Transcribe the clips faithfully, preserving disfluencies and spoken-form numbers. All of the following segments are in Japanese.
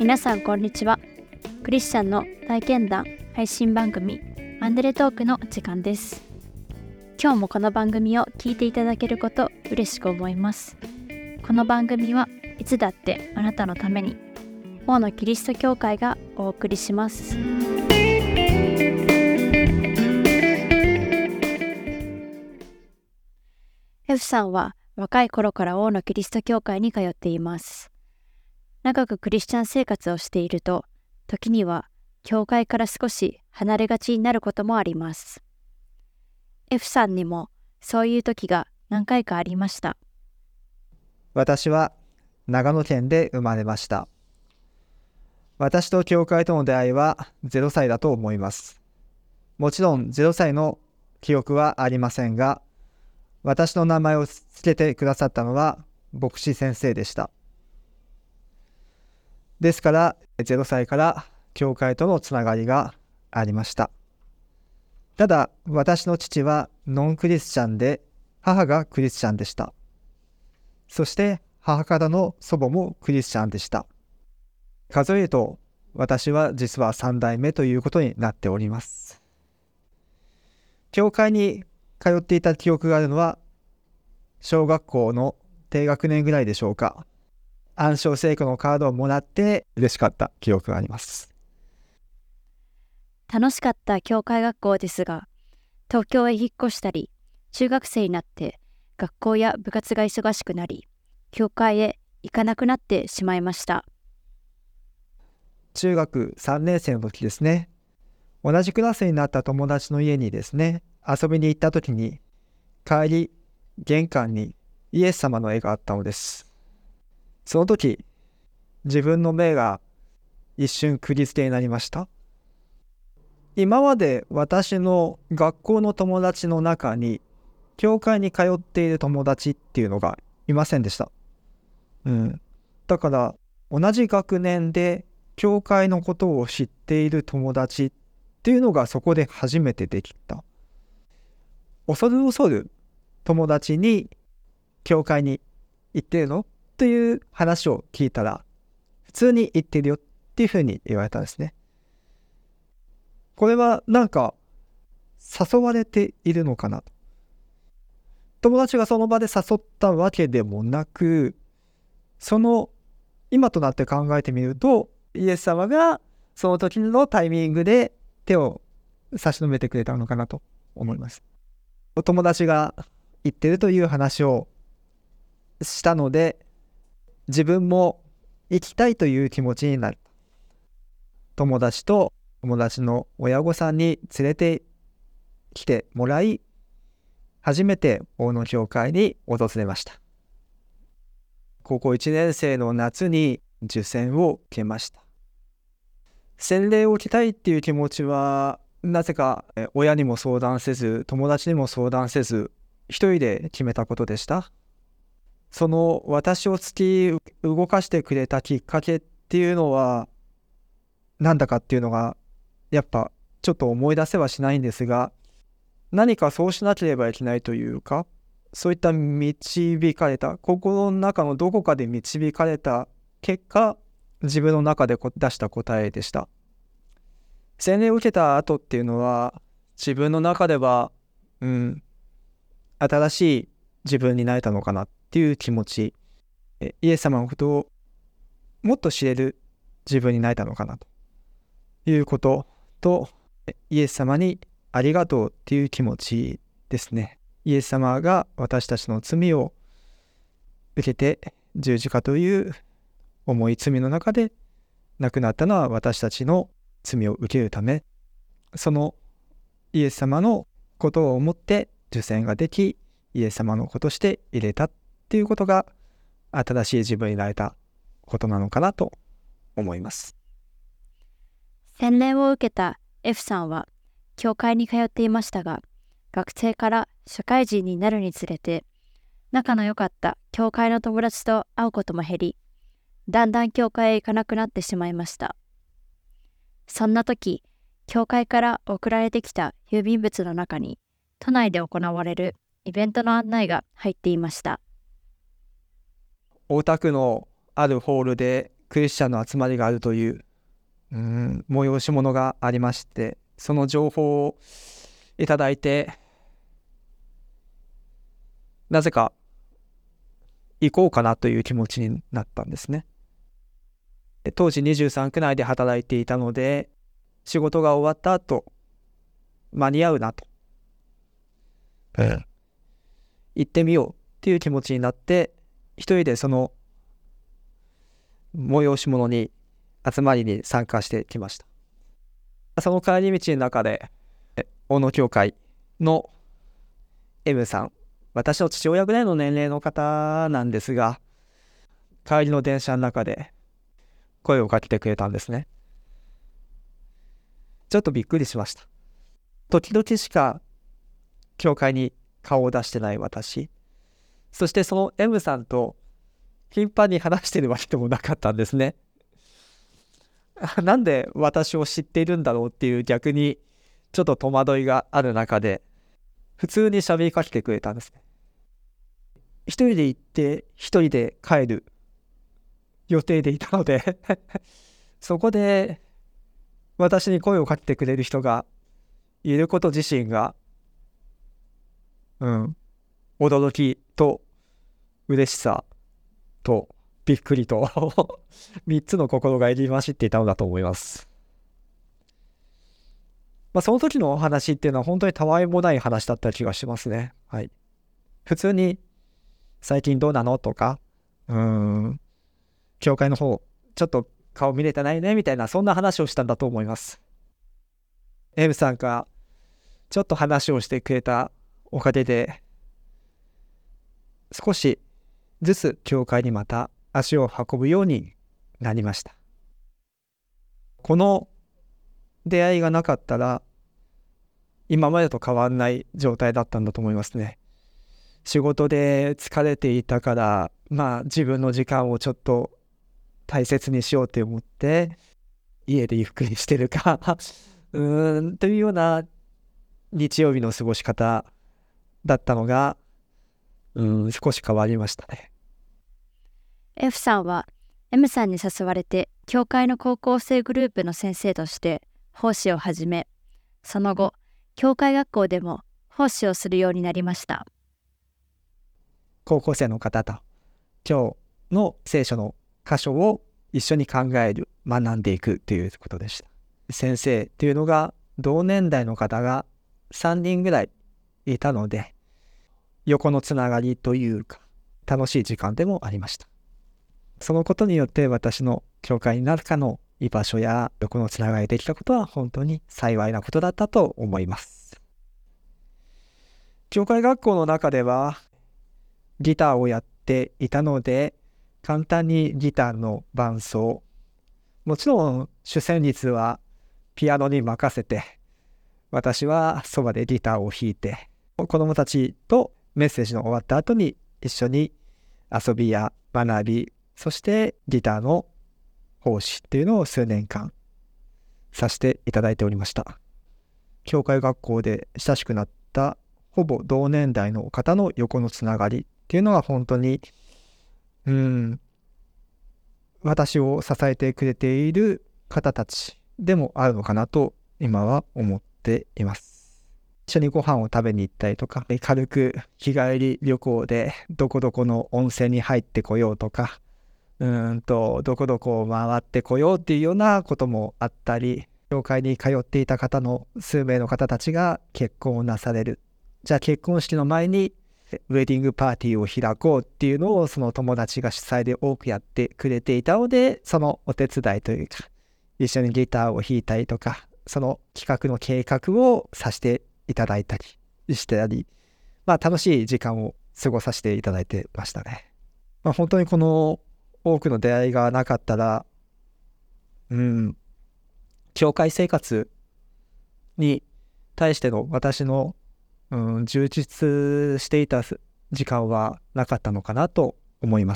皆さんこんにちは。クリスチャンの体験談配信番組アンデレトークの時間です。今日もこの番組を聞いていただけること嬉しく思います。この番組はいつだってあなたのために王のキリスト教会がお送りします。F さんは若い頃から王のキリスト教会に通っています。長くクリスチャン生活をしていると、時には教会から少し離れがちになることもあります。F さんにもそういう時が何回かありました。 私は長野県で生まれました。私と教会との出会いはゼロさいだと思います。もちろんゼロさいの記憶はありませんが、私の名前をつけてくださったのは牧師先生でした。ですからゼロさいから教会とのつながりがありました。ただ私の父はノンクリスチャンで、母がクリスチャンでした。そして母からの祖母もクリスチャンでした。数えると私は実はさんだいめということになっております。教会に通っていた記憶があるのは小学校の低学年ぐらいでしょうか。暗唱聖句のカードをもらって嬉しかった記憶があります。 楽しかった教会学校ですが、東京へ引っ越したり、中学生になって学校や部活が忙しくなり、教会へ行かなくなってしまいました。 中学さんねん生の時ですね。同じクラスになった友達の家にですね、遊びに行った時に、帰り玄関にイエス様の絵があったのです。その時、自分の目が一瞬釘付けになりました。今まで私の学校の友達の中に教会に通っている友達っていうのがいませんでした。うん。だから同じ学年で教会のことを知っている友達っていうのがそこで初めてできた。恐る恐る友達に教会に行ってるのという話を聞いたら、普通に行ってるよっていうふうに言われたんですね。これはなんか誘われているのかなと。友達がその場で誘ったわけでもなく、その今となって考えてみると、イエス様がその時のタイミングで手を差し伸べてくれたのかなと思います。お友達が言ってるという話をしたので、自分も行きたいという気持ちになる。友達と友達の親御さんに連れてきてもらい、初めて大野教会に訪れました。高校いちねん生の夏に受洗を受けました。洗礼を受けたいっていう気持ちは、なぜか親にも相談せず、友達にも相談せず、一人で決めたことでした。その私を突き動かしてくれたきっかけっていうのは何だかっていうのがやっぱちょっと思い出せはしないんですが、何かそうしなければいけないというか、そういった導かれた、心の中のどこかで導かれた結果、自分の中で出した答えでした。洗礼を受けた後っていうのは、自分の中では、うん、新しい自分になれたのかなっていう気持ち、イエス様のことをもっと知れる自分になれたのかなということと、イエス様にありがとうっていう気持ちですね。イエス様が私たちの罪を受けて十字架という重い罪の中で亡くなったのは私たちの罪を受けるため、そのイエス様のことを思って受洗ができ、イエス様の子として入れたっていうことが新しい自分になれたことなのかなと思います。 洗礼を受けた F さんは教会に通っていましたが、学生から社会人になるにつれて仲の良かった教会の友達と会うことも減り、だんだん教会へ行かなくなってしまいました。そんな時、教会から送られてきた郵便物の中に都内で行われるイベントの案内が入っていました。 大田区のあるホールでクリスチャンの集まりがあるという、うん、催し物がありまして、その情報をいただいて、なぜか行こうかなという気持ちになったんですね。当時にじゅうさん区内で働いていたので、仕事が終わった後間に合うなと、うん、行ってみようっていう気持ちになって、一人でその催し物に集まりに参加してきました。その帰り道の中で大野教会の M さん、私の父親ぐらいの年齢の方なんですが、帰りの電車の中で声をかけてくれたんですね。ちょっとびっくりしました。時々しか教会に顔を出してない私、そしてその M さんと頻繁に話してるわけでもなかったんですね。なんで私を知っているんだろうっていう、逆にちょっと戸惑いがある中で、普通に喋りかけてくれたんですね。一人で行って一人で帰る予定でいたのでそこで私に声をかけてくれる人がいること自身が、うん、驚きと嬉しさとびっくりとみっつの心が入り混じっていたのだと思います。まあ、その時のお話っていうのは本当にたわいもない話だった気がしますね。はい。普通に最近どうなのとか、うーん、教会の方ちょっと顔見れてないねみたいな、そんな話をしたんだと思います。M さんがちょっと話をしてくれたおかげで、少しずつ教会にまた足を運ぶようになりました。この出会いがなかったら今までと変わらない状態だったんだと思いますね。仕事で疲れていたから、まあ自分の時間をちょっと大切にしようと思って家でゆっくりしてるかうーんというような日曜日の過ごし方だったのが、うーん少し変わりましたね。 F さんは M さんに誘われて教会の高校生グループの先生として奉仕を始め、その後教会学校でも奉仕をするようになりました。 高校生の方と今日の聖書の箇所を一緒に考える、学んでいくということでした。先生というのが同年代の方がさんにんぐらいいたので、横のつながりというか楽しい時間でもありました。そのことによって私の教会になるかの居場所や横のつながりできたことは本当に幸いなことだったと思います。教会学校の中ではギターをやっていたので、簡単にギターの伴奏、もちろん主旋律はピアノに任せて、私はそばでギターを弾いて、子どもたちとメッセージの終わった後に一緒に遊びや学び、そしてギターの奉仕っていうのを数年間させていただいておりました。教会学校で親しくなったほぼ同年代の方の横のつながりっていうのは本当にうーん私を支えてくれている方たちでもあるのかなと今は思っています。一緒にご飯を食べに行ったりとか、軽く日帰り旅行でどこどこの温泉に入ってこようとか、うーんとどこどこを回ってこようっていうようなこともあったり、教会に通っていた方の数名の方たちが結婚をなされる。じゃあ結婚式の前にウェディングパーティーを開こうっていうのをその友達が主催で多くやってくれていたので、そのお手伝いというか一緒にギターを弾いたりとか、その企画の計画をさせていただいたりしてたり、まあ楽しい時間を過ごさせていただいてましたね。まあ、本当にこの多くの出会いがなかったら、うん教会生活に対しての私の、うん、充実していた時間はなかったのかなと思います。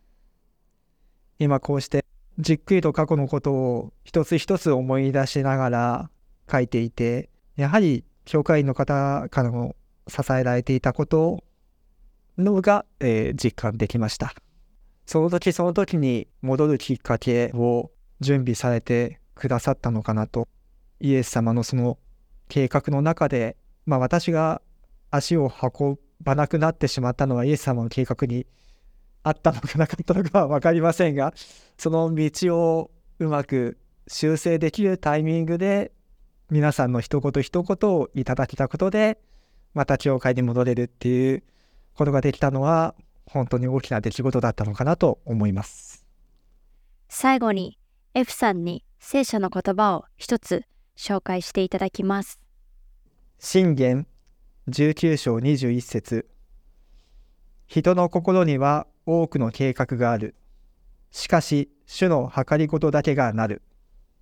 今こうしてじっくりと過去のことを一つ一つ思い出しながら書いていて、やはり教会員の方からも支えられていたことのが、えー、実感できました。 その時その時に戻るきっかけを準備されてくださったのかなと。イエス様のその計画の中で、まあ私が足を運ばなくなってしまったのはイエス様の計画にあったのかなかったのかは分かりませんが、その道をうまく修正できるタイミングで皆さんの一言一言をいただけたことで、また教会に戻れるっていうことができたのは本当に大きな出来事だったのかなと思います。 最後に F さんに聖書の言葉を一つ紹介していただきます。 箴言じゅうきゅう章にじゅういち節。人の心には多くの計画がある。しかし主の計りごとだけがなる。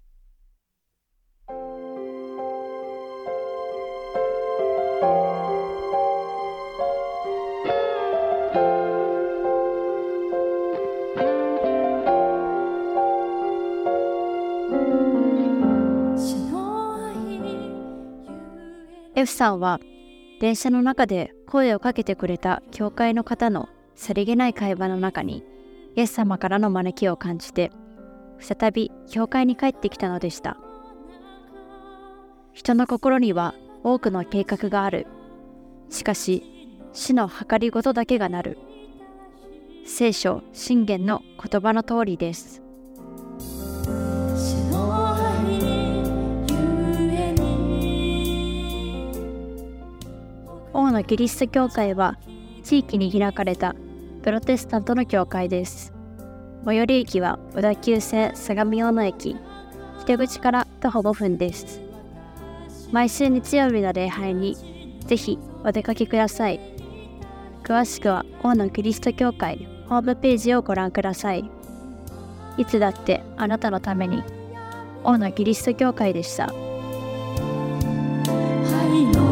F さんは電車の中で声をかけてくれた教会の方のさりげない会話の中にイエス様からの招きを感じて再び教会に帰ってきたのでした。人の心には多くの計画がある。しかし主の計りごとだけがなる。聖書箴言の言葉の通りです。王のキリスト教会は地域に開かれたプロテスタントの教会です。最寄り駅は小田急線相模大野駅、北口から徒歩ごふんです。毎週日曜日の礼拝にぜひお出かけください。詳しくは王のキリスト教会ホームページをご覧ください。いつだってあなたのために、王のキリスト教会でした。